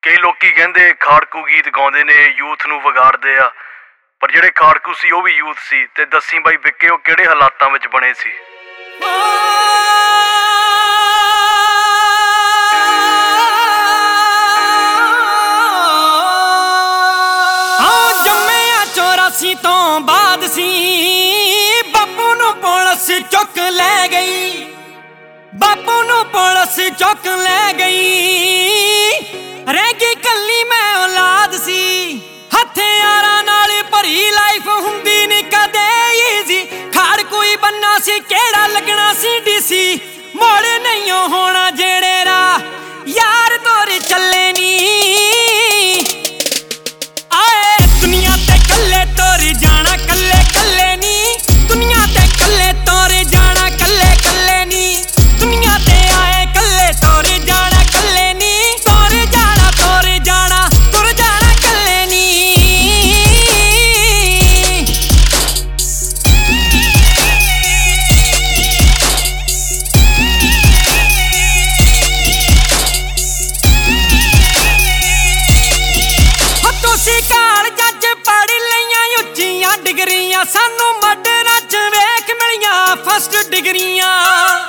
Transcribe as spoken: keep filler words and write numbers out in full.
ਕਈ ਲੋਕੀ ਕਹਿੰਦੇ ਖਾੜਕੂ ਗੀਤ ਗਾਉਂਦੇ ਨੇ ਯੂਥ ਨੂੰ ਵਿਗਾੜਦੇ ਆ, ਪਰ ਜਿਹੜੇ ਖਾੜਕੂ ਸੀ ਉਹ ਵੀ ਯੂਥ ਸੀ। ਤੇ ਦੱਸੀ ਬਾਈ ਵਿੱਕੇ ਉਹ ਕਿਹੜੇ ਹਾਲਾਤਾਂ ਵਿੱਚ ਬਣੇ ਸੀ। ਚੌਰਾਸੀ ਤੋਂ ਬਾਅਦ ਸੀ ਬਾਪੂ ਨੂੰ ਪੁਲਿਸ ਚੁੱਕ ਲੈ ਗਈ, ਬਾਪੂ ਨੂੰ ਪੁਲਿਸ ਚੁੱਕ ਲੈ ਗਈ। ਰਹਿ ਗਈ ਕੱਲੀ ਮੈਂ ਔਲਾਦ ਸੀ, ਹਥਿਆਰਾਂ ਨਾਲ ਭਰੀ ਲਾਈਫ ਹੁੰਦੀ ਨੀ ਕਦੇ ਈਜ਼ੀ। ਖਾੜਕੂ ਹੀ ਬੰਨਾ ਸੀ ਕਿਹੜਾ ਲੱਗਣਾ ਸੀ ਡੀਸੀ, ਮੋੜ ਨਹੀਂ ਹੋਣਾ ਜਿਹੜੇ ਰਾਹ ਯਾਰ ਤੋਰ ਚੱਲੇ ਨੀ। ਸਾਨੂੰ ਮਰਡਰਾਂ ਚ ਵੇਖ ਮਿਲੀਆਂ ਫਸਟ ਡਿਗਰੀਆਂ।